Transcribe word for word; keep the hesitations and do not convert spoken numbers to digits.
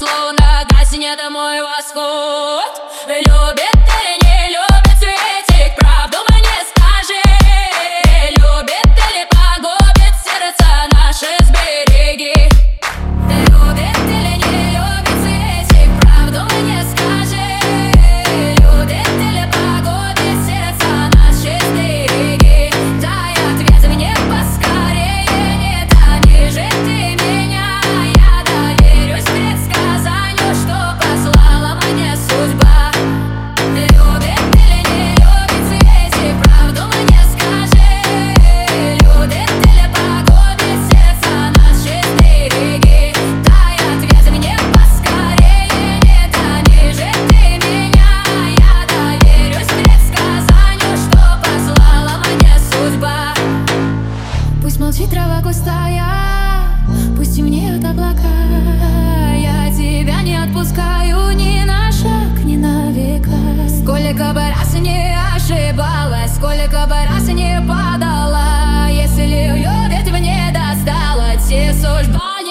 словно гаснет мой восход. Любит или не любит цветик, правду мне скажи. Любит или погубит сердце наше, сбереги. Любит или не любит цветик, правду мне скажи. Любит или погубит сердце наше, сбереги. Дай ответ мне поскорее, не тони же ты меня. Я доверюсь предсказанию, что послала мне судьба. Любит или не любит цветик, правду мне скажи. Любит или погубит сердце наше, сбереги. Дай ответ мне поскорее, не тони же ты меня. Я доверюсь предсказанию, что послала мне судьба. Пусть молчит трава густая, пусть темнеют облака. Я тебя не отпускаю ни на шаг, ни на века. Сколько бы раз не ошибалась, сколько бы раз не падала, если любит, мне досталось, и судьба